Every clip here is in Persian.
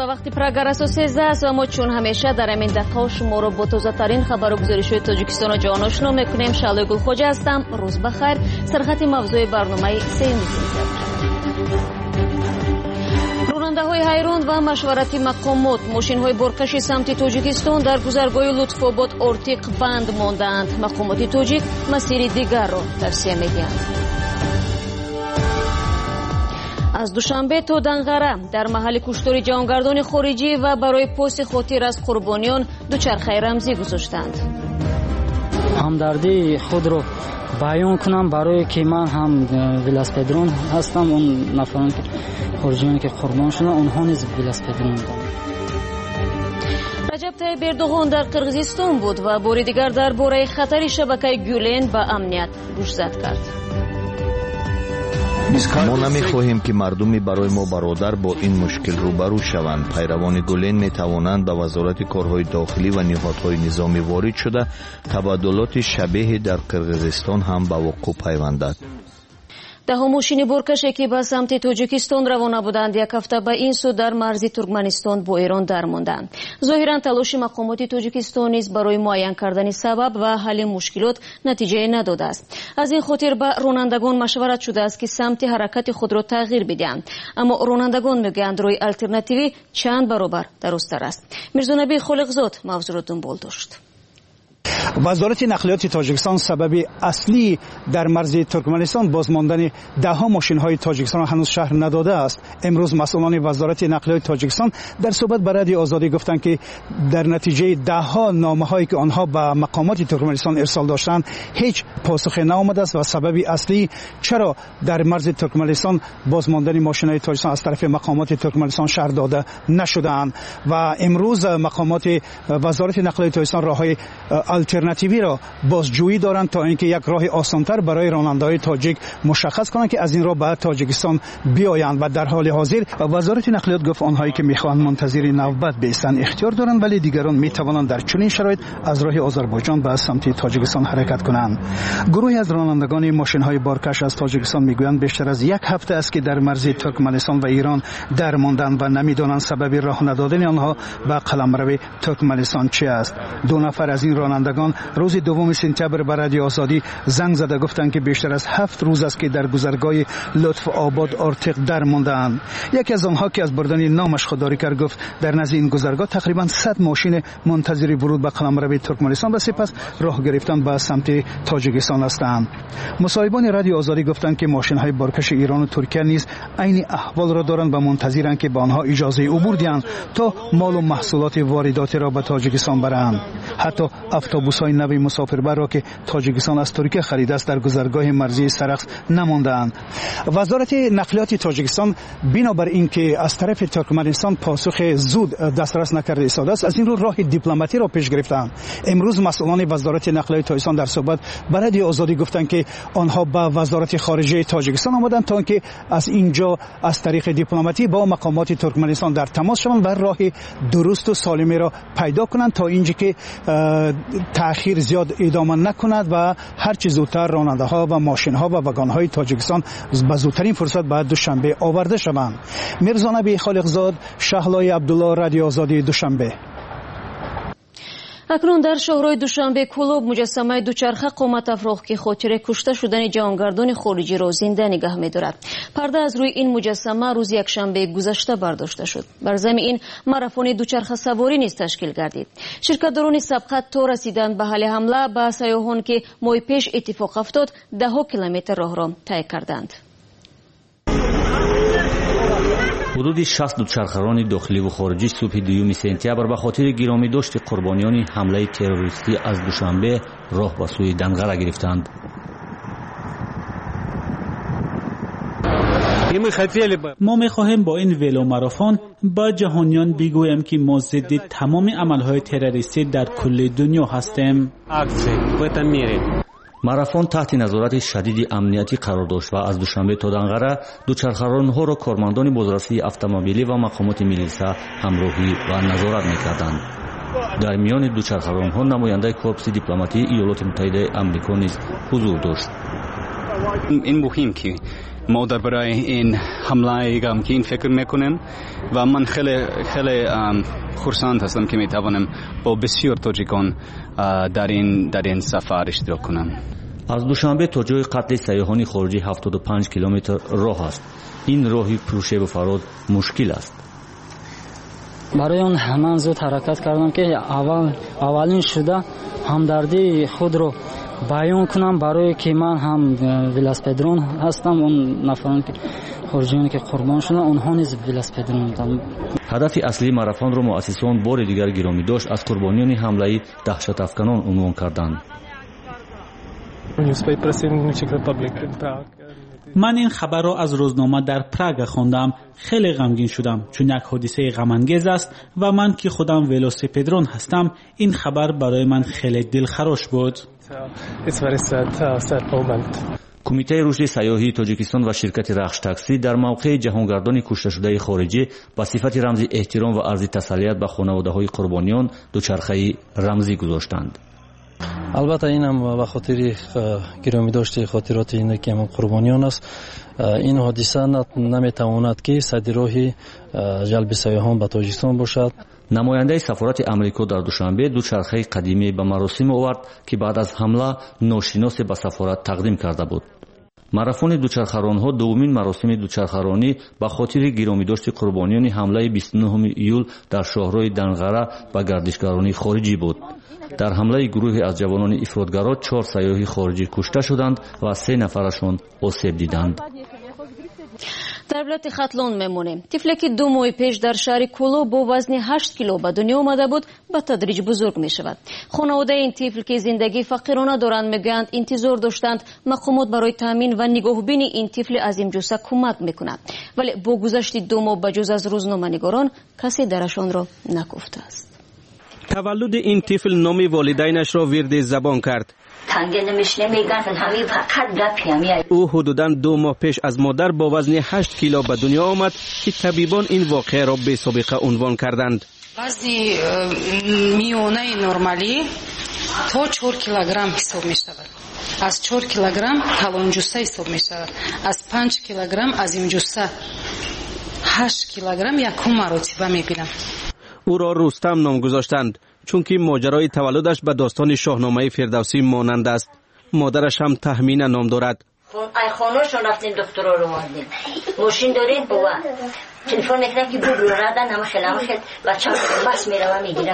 وقتی پرگرس و 13 است و ما چون همیشه در این دقیقه شما رو با تازه‌ترین خبر و گزارش‌های تاجیکستان و جهان آشنا می‌کنیم. شعله گلخوجه هستم. روز بخیر. سرخط موضوع برنامه 3 راننده‌های حیران و مشورتی مقامات ماشین‌های بارکشی سمت تاجیکستان در گذرگاه لطف‌آباد ارتیق بند ماندند. مقامات تاجیک مسیر دیگر را توصیه می‌کنند. از دوشنبه تا دنغره در محل کشتاری جهانگردان خارجی و برای پاس خاطر از قربانیان دوچرخه رمزی گذاشتند. همدردی خود را بیان کنم برای که من هم ولاسپدرون هستم. اون نفران که خارجیانی که قربان شدن اونها نیز ولاسپدرون بودند. رجب طیب اردوغان در قرقیزستان بود و بار دیگر درباره خطر شبکه گولین به امنیت گوشزد کرد. ما نمی‌خواهیم که مردمی برای ما برادر با این مشکل روبرو شوند. پیروان گولین می‌توانند به وزارت کارهای داخلی و نهادهای نظامی وارد شده تبادلات شبیه در قرقیزستان هم به وقوع پیوندد. ده ماشین بارکشی که به سمت تاجیکستان روانه بودند یک هفته به این سو در مرز ترکمنستان با ایران درماندند. ظاهرا تلاش مقامات تاجیکستان نیز برای معین کردن سبب و حل مشکلات نتیجه نداده است. از این خاطر به رانندگان مشورت شده است که سمت حرکت خود را تغییر بدهند، اما رانندگان میگویند روی الترناتیوی چند برابر درست‌تر است. میرزا نبی خالقزاد موضوع را دنبال داشت. وزارت نقلیات تاجیکستان سبب اصلی در مرز ترکمنستان بازماندن ده ها ماشین های تاجیکستان هنوز شهر نداده است. امروز مسئولان وزارت نقلیات تاجیکستان در صحبت با رادیو آزادی گفتند که در نتیجه ده ها نامه هایی که آنها به مقامات ترکمنستان ارسال داشتند هیچ پاسخی نیامده است و سبب اصلی چرا در مرز ترکمنستان بازماندن ماشین های تاجیکستان از طرف مقامات ترکمنستان شهر داده نشده‌اند و امروز مقامات وزارت نقلیات تاجیکستان راههای الترناتیوی را بازجویی دارند تا اینکه یک راه آسان‌تر برای راننده‌های تاجیک مشخص کنند که از این راه به تاجیکستان بیایند و در حال حاضر وزارت نقلیات گفت آنهایی که می‌خواهند منتظر نوبت بایستند اختیار دارند، ولی دیگران می‌توانند در چنین شرایط از راه آذربایجان به سمت تاجیکستان حرکت کنند. گروهی از رانندگان ماشین‌های بارکش از تاجیکستان می‌گویند بیشتر از یک هفته است که در مرز ترکمنستان و ایران درماندند و نمی‌دانند سبب راه ندادن آنها به قلمرو ترکمنستان چی است. دو نفر از این رانندگان روز 2 سپتامبر به رادیو آزادی زنگ زده گفتند که بیشتر از 7 روز است که در گذرگاه لطف آباد ارتق درماندند. یکی از آنها که از بردن نامش خودداری کرد گفت در نزد این گذرگاه تقریبا 100 ماشین منتظر ورود به قلمرو ترکمنستان و سپس راه گرفتن به سمت تاجیکستان هستند. مصاحبان رادیو آزادی گفتند که ماشین‌های بارکش ایران و ترکیه نیز عین احوال را دارند و منتظرند که به آنها اجازه عبور دهند تا مال و محصولات وارداتی را به تاجیکستان برند. حتی اتوبوس‌های نوی مسافربر را که تاجیکستان از ترکیه خریده است در گذرگاه مرزی سرخس نمانده‌اند. وزارت نقلیات تاجیکستان بنابر اینکه از طرف ترکمنستان پاسخ زود دسترس نکرده ایستاده است، از این رو راه دیپلماتی را پیش گرفتند. امروز مسئولان وزارت نقلیات تاجیکستان در صحبت با رادیو آزادی گفتند که آنها به وزارت خارجه تاجیکستان آمدند تا اینکه از اینجا از طریق دیپلماتی با مقامات ترکمنستان در تماس شوند و راه درست و سالمی را پیدا کنند تا اینجا که تأخیر زیاد ادامه نکند و هر چه زودتر راننده ها و ماشین ها و واگن های تاجیکستان به زودترین فرصت بعد دوشنبه آورده شوند. میرزا نبی خالقزاد، شهلای عبدالله، رادیو آزادی، دوشنبه. اکنون در شهرهای دوشنبه کلوب مجسمه دوچرخه قامت افراخ که خاطر کشته شدن جهانگردان خارجی را زنده نگه می‌دارد. پرده از روی این مجسمه روز یکشنبه گذشته برداشته شد. بر ضمن این ماراتون دوچرخه سواری نیز تشکیل گردید. شرکت‌داران سبقت تا رسیدن به حل حمله به سیاحان که ماه پیش اتفاق افتاد 10 کیلومتر راه را طی کردند. حدود 60 دوچرخه‌ران داخلی و خارجی صبح 2 سپتامبر به خاطر گرامی داشت قربانیان حمله تروریستی از دوشنبه راه به سوی دنغره گرفتند. ما می‌خواهیم با این ولو ماراتون با جهانیان بگوییم که ما ضد تمام عمل‌های تروریستی در کل دنیا هستیم. ماراتون تحت نظارت شدید امنیتی قرار داشت و از دوشنبه تا دنغره دوچرخه‌ران‌ها را کارمندان بازرسی اتومبیلی و مقامات میلیسا همراهی و نظارت می‌کردند. در میان دوچرخه‌ران‌ها نماینده کورپس دیپلماتی ایالات متحده آمریکا نیز حضور داشت. این مهم که ما درباره این حمله غمگین فکر میکنیم و من خیلی خرسند هستم که میتوانم با بسیار تاجیکان در این سفر اشتراک کنم. از دوشنبه تا جای قتل سیاحان خارجی 75 کیلومتر راه است. این راهی پرشیب و فرود مشکل است. برای اون من زود حرکت کردم که اولین شده همدردی خود رو بیان کنم، برای که من هم ولاسپدرون هستم. اون نفرانی که خارجیانی که قربان شدن اونها نیز ولاسپدرون هستند. هدف اصلی ماراتون را مؤسسان بار دیگر گرامی داشت از قربانیان حمله دهشت افکنان عنوان کردند. من این خبر را از روزنامه در پراگ خواندم. خیلی غمگین شدم چون یک حادثه غم انگیز است و من که خودم ولوسپدرون هستم این خبر برای من خیلی دلخراش بود. کمیته رشد سیاحی تاجیکستان و شرکت رخش تاکسی در موقع جهانگردان کشته شده خارجی به صفت رمز احترام و عرض تسلیت به خانواده‌های قربانیان دوچرخه رمزی گذاشتند. البته این هم به خاطر گرامی داشته خاطرات این که هم قربانیان است. این حادثه نمیتواند که صدرراه جلب سیاحان به تاجیکستان باشد. نماینده سفارت امریکا در دوشنبه دوچرخه قدیمی به مراسم آورد که بعد از حمله ناشناس به سفارت تقدیم کرده بود. ماراتون دوچرخه‌ران‌ها دومین مراسم دوچرخه‌رانی به خاطر گرامیداشت قربانیان حمله 29 ایول در شهرهای دنغره و گردشگرانی خارجی بود. در حمله گروهی از جوانان افراطگرا 4 سیاح خارجی کشته شدند و 3 نفرشان آسیب دیدند. در ولایت خاتلون میمونیم. طفلی که 2 ماه پیش در شهر کولو با وزن 8 کیلو به دنیا آمده بود به تدریج بزرگ می شود. خانواده این طفل که زندگی فقیرانه دارند میگویند انتظار داشتند مقامات برای تامین و نگهبانی این طفل عظیم جثه کمک میکنند، ولی با گذشت 2 ماه بجز از روزنامه‌نگاران کسی درشان را نگفته است. تولد این طفل نام والدینش را ورد زبان کرد. او حدوداً 2 ماه پیش از مادر با وزن 8 کیلو به دنیا آمد که طبیبان این واقعه را بی سابقه عنوان کردند. وزن میانه نرمالی تا 4 کیلوگرم حساب می شود. از 4 کیلوگرم کلان جثه حساب می شود. از 5 کیلوگرم عظیم جثه 8 کیلوگرم یکم مراتبه می بینم. او را رستم نام گذاشتند چون که ماجرای تولدش به داستان شاهنامه فردوسی مانند است. مادرش هم تهمینه نام دارد. ای خانوشون رفتین دکترها رو آوردین، ماشین دارین بابا تلفن میکنن که برو ردن همه خیلی بچه بس میره و میگیرم.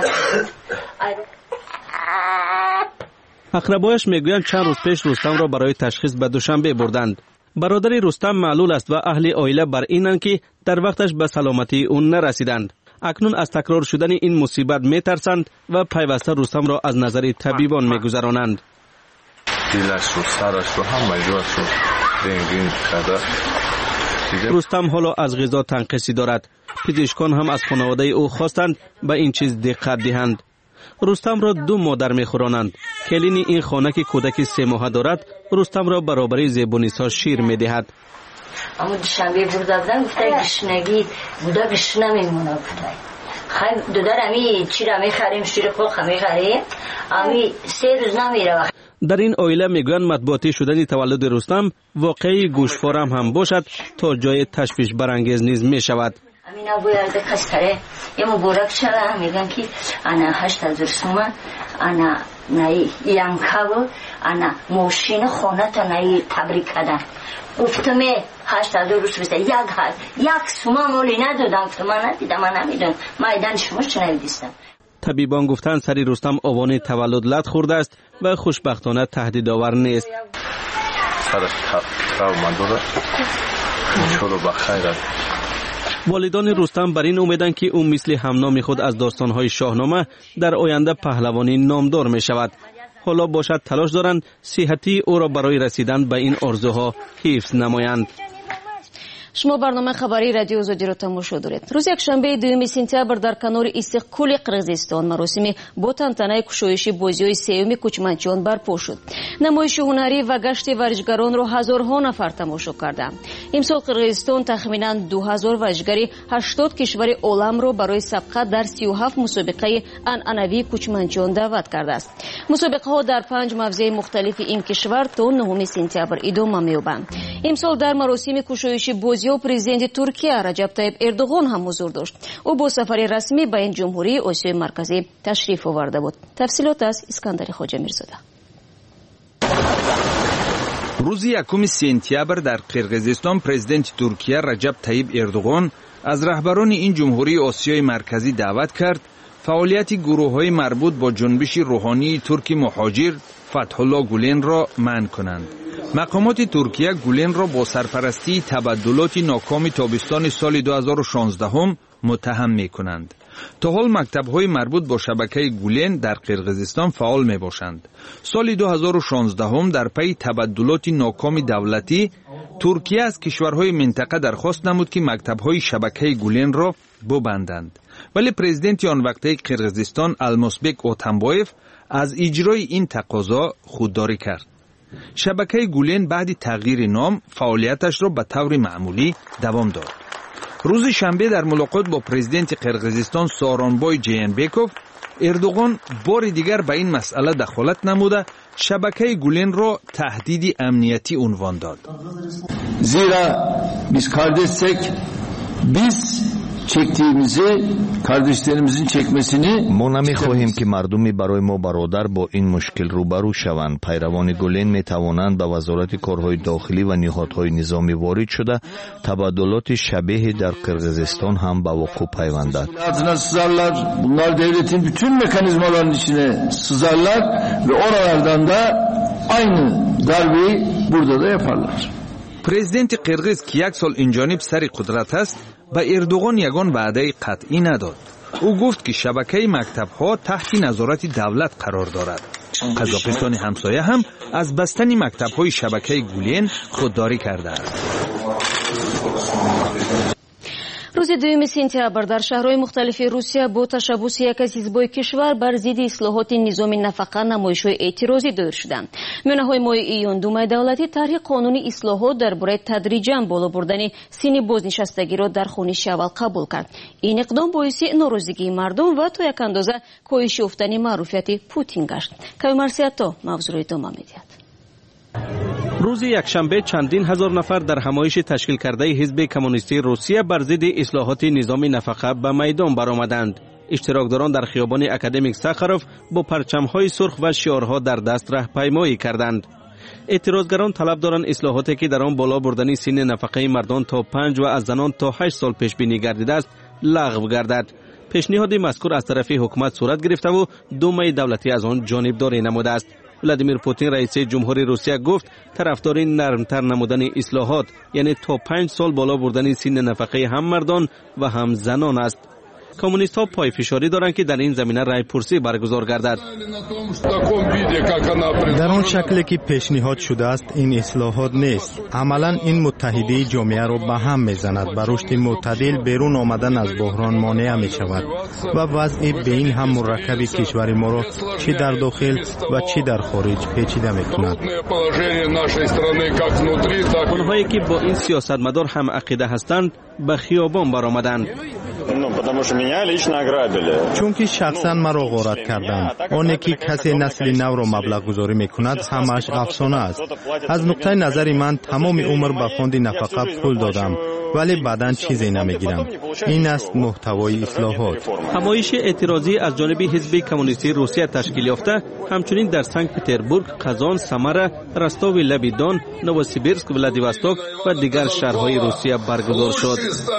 اقربایش میگویند چند روز پیش رستم را برای تشخیص به دوشنبه بردند. برادر رستم معلول است و اهل عائله بر اینند که در وقتش به سلامتی اون نرسیدند. اکنون از تکرار شدن این مصیبت میترسند و پیوسته رستم را از نظر طبیبان میگذرانند. دلش و سرش رو هم مجروح شد رنگین شده. رستم حالا از غذا تنقصی دارد. پزشکان هم از خانواده او خواستند به این چیز دقت دهند. رستم را 2 مادر میخورانند. کلین این خانه که کودک 3 ماهه دارد رستم را برابری زیبونیسا شیر میدهد. اما دوشنبه بردادن گفته گشنگی بوده گشنه میمونه بوده. خیلی دودر امی چی را میخریم شیر خوخ میخریم امی 3 روز نمیره. در این عائله میگویند مطبوعاتی شدن تولد رستم واقعی گوشوارم هم باشد تا جای تشویش برانگیز نیز میشود. امین ابویرده کس کره یه مبارک شده میگن که انا 8000 سومن انا نای ینکاو انا ماشین خانه تا نای تبریک کردن. گفتم 8000 روز بسته یک سومن مولی ندادم. گفتم من ندیدم من نمیدونم مایدن شما چه نمیدیستم. طبیبان گفتند سری رستم آوان تولد لط خورده است و خوشبختانه تهدید آور نیست. سرش تراوما داره چلو بخیر است. والدان رستم بر این امیدند که او مثل همنام خود از داستانهای شاهنامه در آینده پهلوانی نامدار می شود. حالا باشد تلاش دارند صحتی او را برای رسیدن به این آرزوها حفظ نمایند. شما برنامه خبری رادیو آزادی را تماشا دارید. روز یکشنبه 2 سپتامبر در کنار استقلال قرقیزستان مراسم با تنتنه گشایش بازی‌های سوم کوچمنچیان برپا شد. نمایش هنری و گشت ورزشگران را هزارها نفر تماشا کردند. امسال قرقیزستان تخمینا 2000 ورزشگری 80 کشور عالم را برای سبقت در 37 مسابقه عنعنوی کوچمنچیان دعوت کرده است. مسابقه ها در 5 موضع مختلف این کشور تا 9 سپتامبر ادامه می‌یابند. امسال در مراسم گشایش بازی‌ها پرزیدنت ترکیه رجب طیب اردوغان هم حضور داشت. او با سفر رسمی به این جمهوری آسیای مرکزی تشریف آورده بود. تفصیلات از اسکندر خواجه میرزاده. روز 1 سپتامبر در قرقیزستان پرزیدنت ترکیه رجب طیب اردوغان از رهبران این جمهوری آسیای مرکزی دعوت کرد فعالیت گروه‌های مربوط با جنبش روحانی ترک مهاجر فتح الله گولن را منع کنند. مقامات ترکیه گولن را با سرپرستی تبدلات ناکام تابستان سال 2016 متهم می کنند. تا حال مکتب‌های مربوط با شبکه گولن در قرقیزستان فعال می باشند. سال 2016 در پی تبدلات ناکام دولتی ترکیه از کشورهای منطقه درخواست نمود که مکتب‌های شبکه گولن را ببندند. ولی پرزیدنت آن وقته قرقیزستان المازبک اتنبایف از اجرای این تقاضا خودداری کرد. شبکه گولن بعد تغییر نام فعالیتش را به طور معمولی دوام داد. روز شنبه در ملاقات با پرزیدنت قرقیزستان سارانبای جینبکوف اردوغان بار دیگر به این مسئله دخالت نموده شبکه گولن را تهدید امنیتی عنوان داد. زیرا biz kardeşsek biz ما نمی‌خواهیم که مردمی برای ما برادر با این مشکل روبرو شوند. پیروان گولن می‌توانند به وزارت کارهای داخلی و نهادهای نظامی وارد شده تبادلات شبیه در قرقیزستان هم به وقوع پیوندند. Bunlar devletin bütün mekanizmalarının içine sızarlar ve oralardan da aynı darbeyi burada da yaparlar. پرزیدنت قرقیز که 1 سال اینجانب سر قدرت است به اردوغان یگان وعده قطعی نداد. او گفت که شبکه مکتب‌ها تحت نظارت دولت قرار دارد. قزاقستان همسایه هم از بستن مکتب‌های شبکه گولن خودداری کرده است. روز 2 سپتامبر در شهرهای مختلف روسیه با تشبث یک از حزب‌های کشور بر ضد اصلاحات نظام نفقه نمایش‌های اعتراضی دایر شدند. میانه‌های ماه ایون دومای دولتی طرح قانونی اصلاحات درباره تدریجاً بالا بردن سن بازنشستگی را در خوانش اول قبول کرد. این اقدام باعث ناراضگی مردم و تا یک اندازه کاهش یافتن معروفیت پوتین گشت. کاومرسیاتا موضوع را ادامه می‌دهد. روز یکشنبه چندین هزار نفر در همایش تشکیل کرده حزب کمونیستی روسیه بر ضد اصلاحات نظام نفقه به میدان برآمدند. اشتراکداران در خیابان اکادمیک ساخاروف با پرچم‌های سرخ و شعارها در دست راهپیمایی کردند. اعتراضگران طلب دارند اصلاحاتی که در آن بالا بردن سن نفقه مردان تا 5 و از زنان تا 8 سال پیش بینی گردیده است لغو گردد. پیشنهاد مذکور از طرف حکومت صورت گرفته و دومه دولتی از آن جانبداری نموده است. ولادیمیر پوتین رئیس جمهوری روسیه گفت طرفدار نرمتر نمودن اصلاحات یعنی تا 5 سال بالا بردن سن نفقه هم مردان و هم زنان است. کمونیست ها پای فشاری دارند که در این زمینه رای پرسی برگزار گردد. در آن شکلی که پیشنهاد شده است این اصلاحات نیست. عملا این متحدی جامعه را به هم میزند. بر رشد معتدل بیرون آمدن از بحران مانع می شود و وضع به این هم مرکب کشور ما را چه در داخل و چه در خارج پیچیده می کند. آنهایی که با این سیاستمدار هم عقیده هستند به خیابان برآمدند. چون که شخصا مرا غارت کردند. آنی که کسی نسل نو را مبلغ گذاری می کند همش افسانه است. از نقطه نظر من تمام عمر به فاند نفقه پول دادم ولی بعداً چیزی نمیگیرم. این است محتوای اصلاحات. همایش اعتراضی از جانب حزب کمونیستی روسیه تشکیل یافته همچنین در سنت پتربورگ، قزان، سمر، رستاو لبیدان، نووسیبیرسک، ولادیواستوک و دیگر شهرهای روسیه برگزار شد.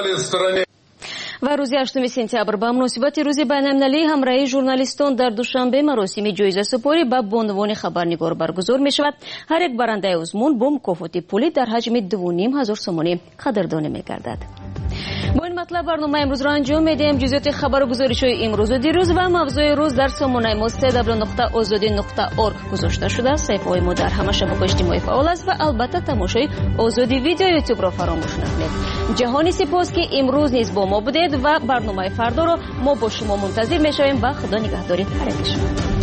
و روز 8 سپتامبر به مناسبت روز بین‌المللی همراهی ژورنالیستان در دوشنبه مراسم جایزه سپاری به عنوان خبرنگار برگزار می شود. هر یک برنده آزمون با مکافات پولی در حجم 2,500 سومانی قدردانی می گردد. با این مطلب برنامه امروز را انجام میدیم. جزئیات خبر و گزارش‌های امروز و دیروز و موضوع روز در سامانه ما www.azadi.org گذاشته شده. صفحه ما در همه شبکه‌های اجتماعی فعال است و البته تماشای آزادی ویدیو یوتیوب را فراموش نکنید. جهانی سپاس که امروز نیز با ما بودید و برنامه فردا را ما با شما منتظر میشویم و خدا نگهدار هر یک شما.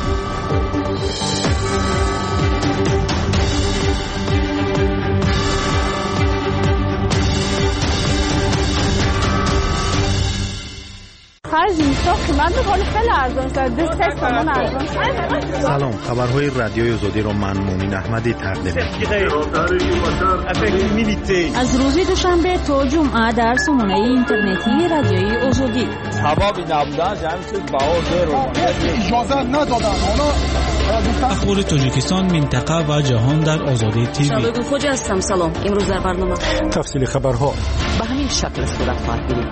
سلام، خبرهای رادیوی آزادی را من مومن احمدی تقدیم می‌کنم. از روز دوشنبه تا جمعه در سامانه اینترنتی رادیوی آزادی. هوا نبودن جمع شد بهار اجازه ندادن. اخبار تاجیکستان، منطقه و جهان در آزادی تیوی. شباب خوش هستم. سلام. امروز در برنامه تفصیل خبرها به همین شکل صورت خواهد گرفت.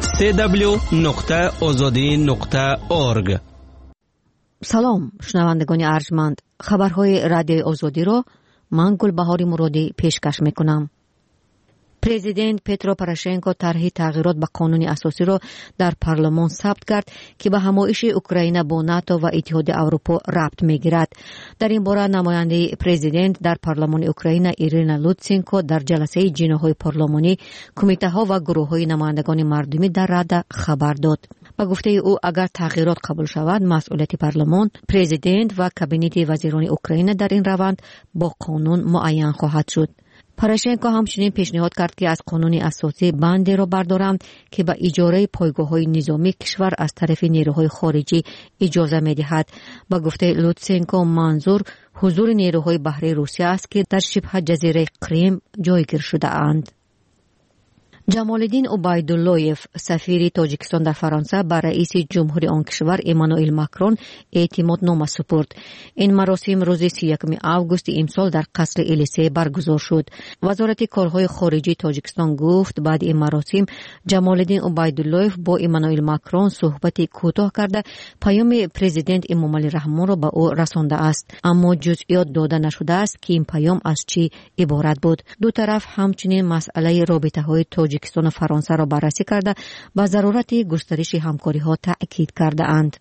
www.azadi.org. سلام شنوندگان ارجمند، خبرهای رادیوی آزادی را من گلبهاری مرادی پیشکش میکنم. پرزیدنت پترو پروشنکو طرح تغییرات به قانون اساسی را در پارلمان ثبت کرد که به همایش اوکراین با ناتو و اتحاد اروپا ربط میگیرد. در این باره نماینده پرزیدنت در پارلمان اوکراین ایرینا لوتسنکو در جلسه جناح‌های پارلمانی، کمیته و گروه‌های نمایندگان مردمی در رده خبر داد. با گفته او اگر تغییرات قبول شود، مسئولیت پارلمان، پرزیدنت و کابینت وزیران اوکراین در این روند با قانون معین خواهد شد. پروشنکو همچنین پیشنهاد کرد که از قانون اساسی بندی را بردارند که به اجاره پایگاه‌های نظامی کشور از طرف نیروهای خارجی اجازه می‌دهد. با گفته لوتسنکو منظور حضور نیروهای بحری روسیه است که در شبه جزیره کریم جایگیر شده اند. جمال الدین عبیداللهیف سفیر تاجیکستان در فرانسه بر رئیس جمهوری آن کشور امانوئل ماکرون اعتماد نامه سپرد. این مراسم روز 31 آگوست امسال در قصر الیسه برگزار شد. وزارت کارهای خارجه تاجیکستان گفت بعد این مراسم جمال الدین عبیداللهیف با امانوئل ماکرون صحبت کوتاه کرده پیام پرزیدنت امامعلی رحمان را به او رسانده است، اما جزئیات داده نشده است که این پیام از چی عبارت بود. دو طرف همچنین مسئله رابطه‌های تاجیکستان و فرانسه را بررسی کرده و ضرورت گسترش همکاری ها تأکید کرده اند.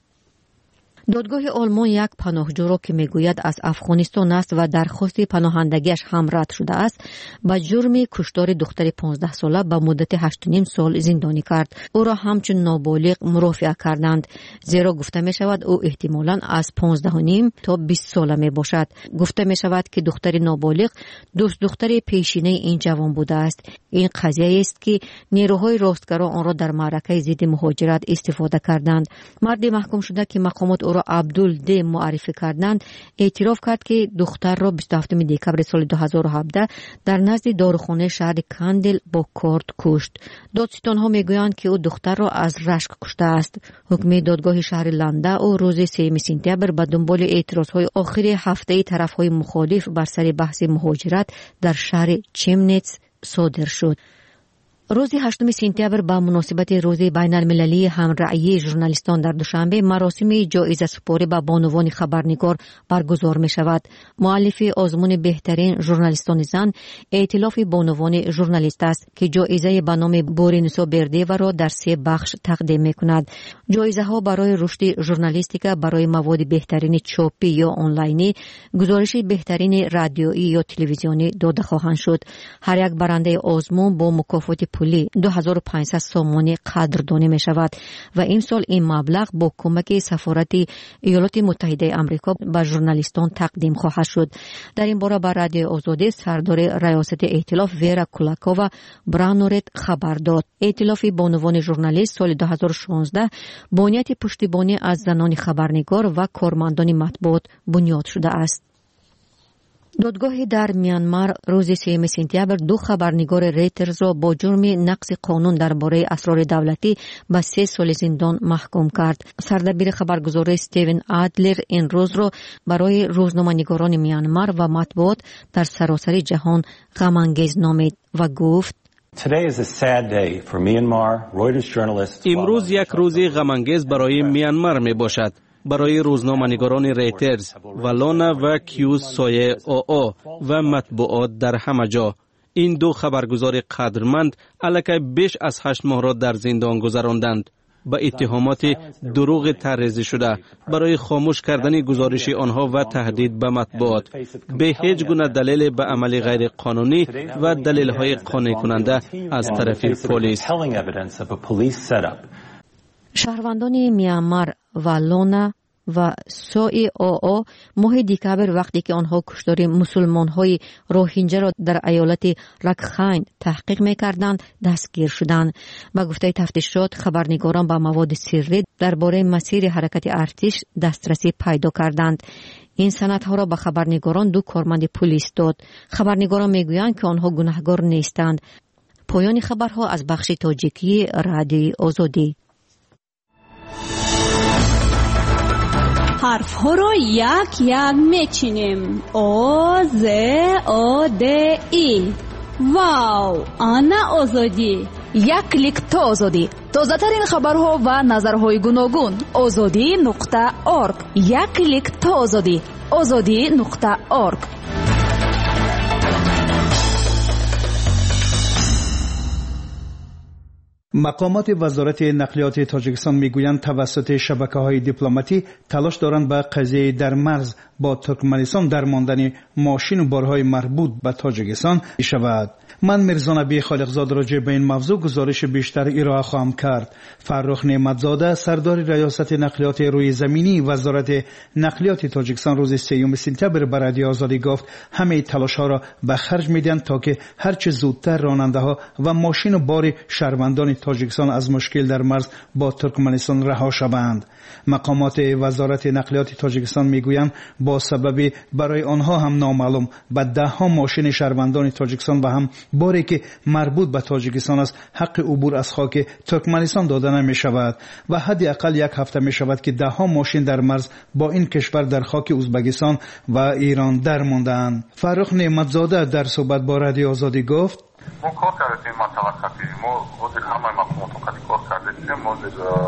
دادگاه آلمان یک پناهجو را که میگوید از افغانستان است و درخواست پناهندگیش هم رد شده است، با جرم کشتار دختر 15 ساله به مدت 8.5 سال زندانی کرد. او را همچون نابالغ مرافعه کردند، زیرا گفته می شود او احتمالاً از 15.5 تا 20 ساله می باشد. گفته می شود که دختر نابالغ دوست دختر پیشینه این جوان بوده است. این قضیه است که نیروهای راستگرا آن را در معرکه ضد مهاجرت استفاده کردند. مرد محکوم شده که مقامات را عبدالد معرفی کردند اعتراف کرد که دختر را 27 دکبر سال 2017 در نزد داروخانه شهر کندل با کارد کشت. دادستان‌ها میگویند که او دختر را از رشک کشته است. حکم دادگاه شهر لنده او روز 3 سپتامبر به دنبال اعتراضهای آخر هفته طرف‌های مخالف بر سر بحث مهاجرت در شهر چمنیتس صادر شد. روز 8 سپتامبر با مناسبت روز بین المللی همرأیی ژورنالیستان در دوشنبه مراسم جایزه سپاری به بانوان خبرنگار برگزار می شود. مؤلف آزمون بهترین ژورنالیستان زن ائتلاف بانوان ژورنالیست است که جایزه به نام بورینسو بردیو را در 3 بخش تقدیم می کند. جایزه ها برای رشد ژورنالیستیک، برای مواد بهترین چاپی یا آنلاینی، گزارش بهترین رادیویی یا تلویزیونی داده خواهند شد. هر یک برنده آزمون با مکافات پولی 2500 سومانی قدردانی می شود و این سال این مبلغ با کمک سفارت ایالات متحده آمریکا به ژورنالیستان تقدیم خواهد شد. در این باره بر رادیو آزادی سردار ریاست ائتلاف ویرا کولاکووا برانورت خبر داد. ائتلاف بانوان ژورنالیست سال 2016 بنیاد پشتیبانی از زنان خبرنگار و کارمندان مطبوعات بنیاد شده است. دادگاه در میانمار روز 3 سپتامبر 2 خبرنگار ریترز را با جرم نقض قانون درباره اسرار دولتی به 3 سال زندان محکوم کرد. سردبیر خبرگزاری استیون ادلر این روز را برای روزنامه‌نگاران میانمار و مطبوعات در سراسر جهان غم‌انگیز نامید و گفت امروز یک روز غم‌انگیز برای میانمار می باشد. برای روزنامه‌نگاران ریترز، ولانا و کیوز سایه او و مطبوعات در همه جا. این دو خبرگزار قدرمند الکی بیش از 8 ماه را در زندان گذراندند با اتهامات دروغ طرحریزی شده برای خاموش کردن گزارش آنها و تهدید به مطبوعات به هیچ گونه دلیل به عمل غیر قانونی و دلیل‌های قانع کننده از طرف پلیس. شهروندان میانمار و لونا و سوی او ماه دکبر وقتی که آنها کشتار مسلمان‌های روهینجا را در ایالت رکخاین تحقیق می‌کردند دستگیر شدند. با گفته تفتیشات خبرنگاران با مواد سری درباره مسیر حرکت ارتش دسترسی پیدا کردند. این سندها را به خبرنگاران دو کارمند پلیس داد. خبرنگاران میگویند که آنها گناهکار نیستند. پایان خبرها از بخش تاجیکی رادیوی آزادی. حرف ها رو یک یک میچینیم. او ز او د ای. واو، آنا آزادی. یک کلیک تا آزادی. تازه ترین خبرها و نظرهای گوناگون. azadi.org. یک کلیک تا آزادی. azadi.org. مقامات وزارت نقلیات تاجیکستان میگویند توسط شبکه‌های دیپلماتی تلاش دارند به قضیه در مرز با ترکمنستان درماندن ماشین و بارهای مربوط به تاجیکستان شود. من میرزا نبی خالقزاد راجع به این موضوع گزارش بیشتر ارائه خواهم کرد. فرخ نعمتزاده سردار ریاست نقلیات روی زمینی وزارت نقلیات تاجیکستان روز 3 سپتامبر به رادیو آزادی گفت همه تلاش‌ها را به خرج میدن تا که هرچه زودتر راننده‌ها و ماشین و بار شهروندان تاجیکستان از مشکل در مرز با ترکمنستان رها شوند. مقامات وزارت نقلیات تاجیکستان میگویند با سبب برای آنها هم نامعلوم به 10 ماشین شهروندان تاجیکستان و هم باری که مربوط به تاجیکستان است حق عبور از خاک ترکمنستان داده نمی شود و حداقل یک هفته می شود که 10 ماشین در مرز با این کشور در خاک ازبکستان و ایران در ماندند. فرخ نعمتزاده در صحبت با رادیو آزادی گفت ما کار کردیم منطقه خطی ما وزیر همه مقامات خطی کار کردیم ما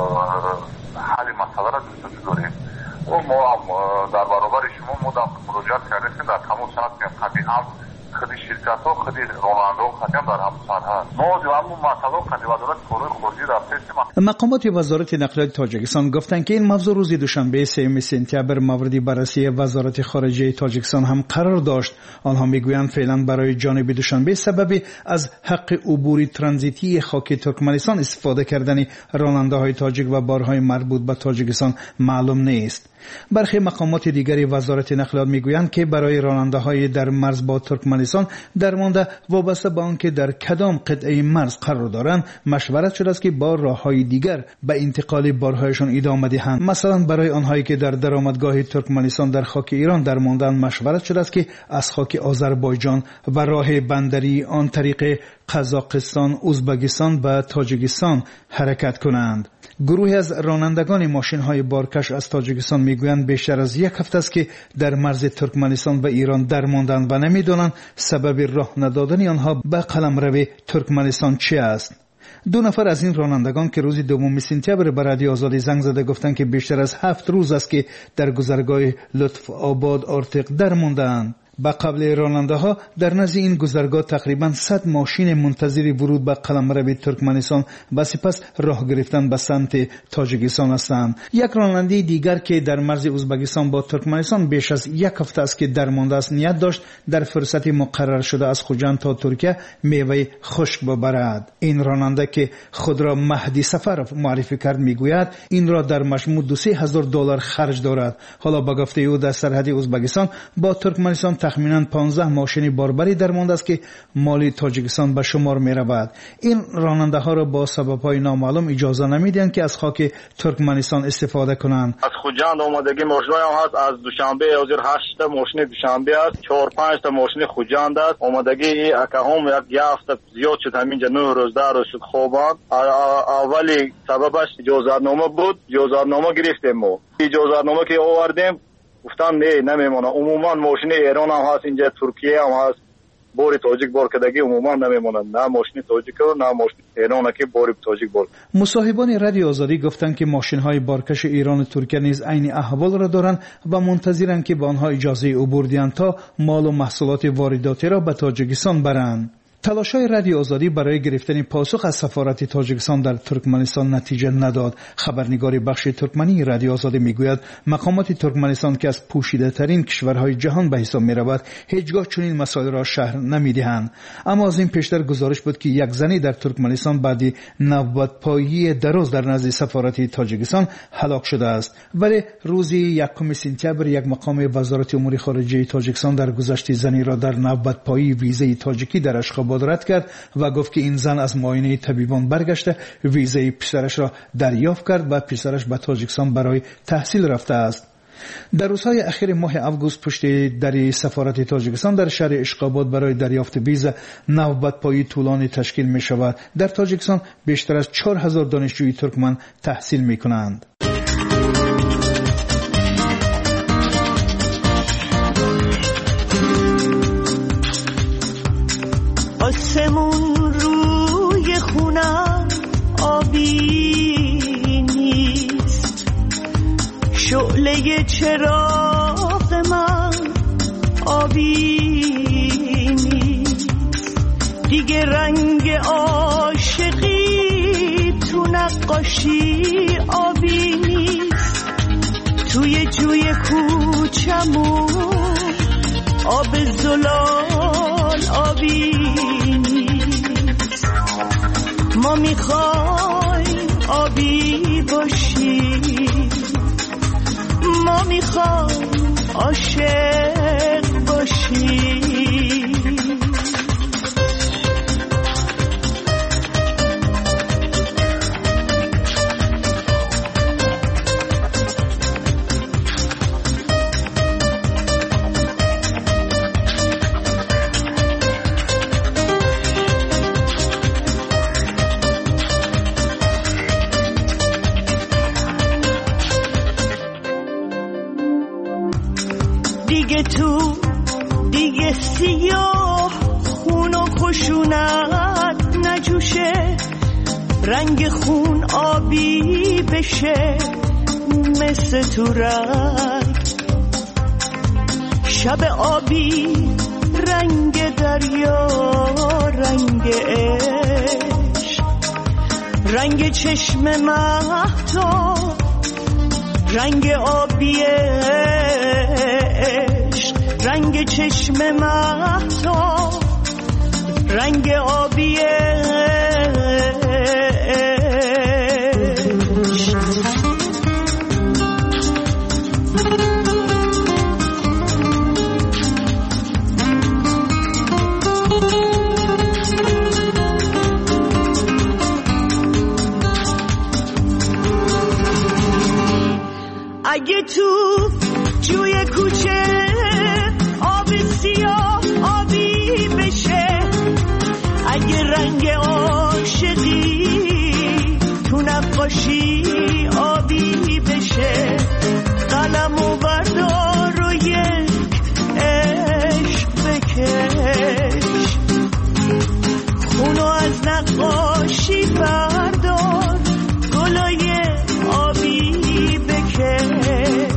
حل مسئله را دوست داریم و ما در برابر شما مدام مراجعت کردیم در تمام ساعت خطی هم خودی شرکت ها خودی راننده ها خطی هم در هم سرها ما همون مسئله خطی وزارت کارهای خارجی رفتیم. مقامات وزارت نقلیات تاجیکستان گفتند که این موضوع روز دوشنبه 3 سپتامبر مورد بررسی وزارت خارجه تاجیکستان هم قرار داشت. آنها میگویند فعلا برای جانب دوشنبه سببی از حق عبوری ترانزیتی خاک ترکمنستان استفاده کردن راننده های تاجیک و بارهای مربوط به تاجیکستان معلوم نیست. برخی مقامات دیگری وزارت نقلیات میگویند که برای راننده های در مرز با ترکمنستان درمانده وابسته به آنکه در کدام قطعه مرز قرار دارند مشورت شده است که با راههای دیگر به انتقال بارهایشان ادامه دهند. مثلا برای آنهایی که در درآمدگاه ترکمنستان در خاک ایران درماندند مشورت شده است که از خاک آذربایجان و راه بندری آن طریق قزاقستان، ازبکستان و تاجیکستان حرکت کنند. گروهی از رانندگان ماشین‌های بارکش از تاجیکستان میگویند بیشتر از یک هفته است که در مرز ترکمنستان و ایران درماندند و نمیدانند سبب راه ندادن آنها به قلمرو ترکمنستان چی است. 2 نفر از این رانندگان که روز 2 سپتامبر به رادیو آزادی زنگ زده گفتند که بیشتر از 7 روز است که در گذرگاه لطف آباد آرتق درماندند. با قبل راننده ها در نزد این گذرگاه تقریبا 100 ماشین منتظر ورود به قلمرو ترکمنستان و سپس راه گرفتن به سمت تاجیکستان هستند. یک راننده دیگر که در مرز ازبکستان با ترکمنستان بیش از یک هفته است که درمانده است نیت داشت در فرصت مقرر شده از خوجند تا ترکیه میوه خشک ببرد. این راننده که خود را مهدی سفر معرفی کرد میگوید این را در مجموع $2,000 خرج دارد. حالا با گفته او در سرحد ازبکستان با ترکمنستان تخمینا 15 ماشین باربری درمانده است که مال تاجیکستان به شمار می رود. این راننده ها را با سبب های نامعلوم اجازه نمیدن که از خاک ترکمنستان استفاده کنند. از خوجند آمدگی ماشین هم هست. از دوشنبه حاضر 8 ماشین دوشنبه است، 4-5 تا ماشین خوجند است. آمدگی اکاهم یک هفته زیاد شد، همینجا 9 روز 10 روز شد خوابان. اولی سببش اجازه‌نامه بود، اجازه‌نامه گرفتیم ما. اجازه‌نامه که آوردیم گفتن نه نمیمونه. عموما ماشین ایران هم هست، اینجا ترکیه هم هست، باری تاجیک بار کدگی عموما نمیمونه. نه ماشین تاجیک نه ماشین ایران که باری تاجیک بار. مصاحبان رادیو آزادی گفتند که ماشین های بارکش ایران و ترکیه نیز عین احوال را دارند و منتظرند که به آنها اجازه عبور دهند تا مال و محصولات وارداتی را به تاجیکستان برند. تلاش‌های رادیو آزادی برای گرفتن پاسخ از سفارت تاجیکستان در ترکمنستان نتیجه نداد. خبرنگار بخش ترکمنی رادیو آزادی میگوید مقامات ترکمنستان که از پوشیده‌ترین کشورهای جهان به حساب می‌رود، هیچگاه چنین مسائل را شرح نمی‌دهند. اما از این پیشتر گزارش بود که یک زنی در ترکمنستان بعد نوبت‌پایی دراز در نزد سفارت تاجیکستان هلاک شده است. ولی روز 1 سپتامبر یک مقام وزارت امور خارجه تاجیکستان در گذشت زنی را در نوبت‌پایی ویزای تاجیکی در اشخاباد رد کرد و گفت که این زن از معاینه طبیبان برگشته ویزای پسرش را دریافت کرد و پسرش به تاجیکستان برای تحصیل رفته است. در روزهای اخیر ماه آگوست پشت در سفارت تاجیکستان در شهر اشخاباد برای دریافت ویزا نوبت‌پایی طولانی تشکیل می شود. در تاجیکستان بیشتر از 4000 دانشجوی ترکمن تحصیل می کنند. آسمون روی خونم آبی نیست، شعله چراغ من آبی نیست، دیگه رنگ عاشقی تو نقاشی آبی نیست، توی جوی کوچمون آب زلال آبی نیست. ما میخوایم آبی باشیم، ما میخوایم عاشق باشیم. دیگه تو دیگه سیاه خون و خشونت نجوشه، رنگ خون آبی بشه مثل تو رنگ، شب آبی رنگ دریا، رنگ عشق، رنگ چشم مهتاب، رنگ آبی عشق، رنگ چشم مهتاب، رنگ آبی عشق. اگه تو جوی کوچه آب سیاه آبی بشه، اگه رنگ عاشقی تو نقاشی آبی بشه، قلمو بردار و یک عشق بکش، خونو از نقاشی بردار، گلای آبی بکش،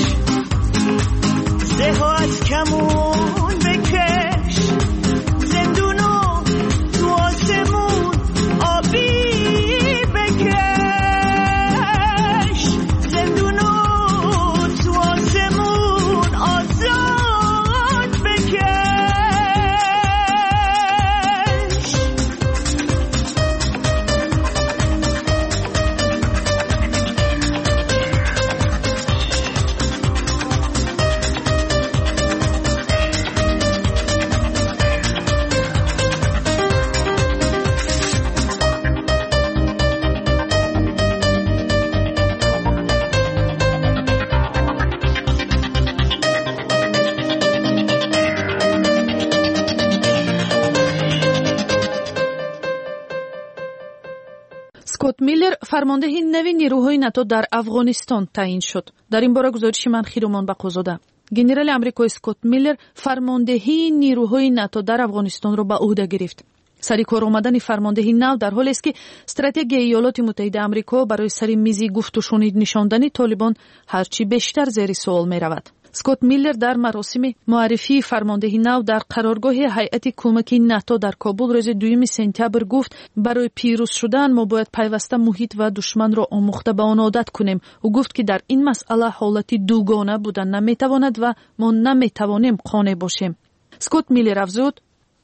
زهو از کمون بکش، زندونو تو آسمون آبی بکش، زندونو تو آسمون آزاد بکش. اسکات میلر فرمانده نوی نیروهای ناتو در افغانستان تعیین شد. در این باره گزارش من خیرومان بقوزاده. گنرال آمریکا اسکات میلر فرماندهی نیروهای ناتو در افغانستان را به عهده گرفت. سری کار آمدن فرماندهی نو در حالی است که استراتژی ایالات متحده آمریکا برای سری میز گفت و شنید نشاندن طالبان هرچی بیشتر زیر سوال می رود. скот миллер дар маросими муаррифии фармондеҳи нав дар қароргоҳи ҳайати кӯмаки нато дар кобул рӯзи 2 сентябр гуфт барои пирӯз шудан мо бояд пайваста муҳит ва душманро омӯхта ба он одат кунем. ӯ гуфт ки дар ин масъала ҳолати дугона будан наметавонад ва мо наметавонем қонеъ бошем. скот миллер афзуд: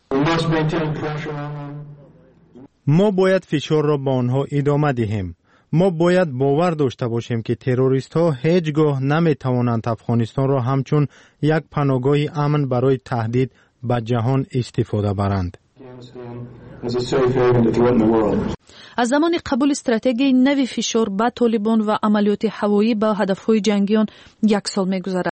мо бояд фишорро ба онҳо идома диҳем. мо бояд бовар дошта бошем ки террористҳо ҳеҷ гоҳ наметавонанд афғонистонро ҳамчун як паноҳгоҳи амн барои таҳдид ба ҷаҳон истифода баранд. аз замони қабули стратегияи нави фишор ба толибон ва амалиёти ҳавоӣ ба ҳадафҳои ҷангиён 1 сол мегузарад.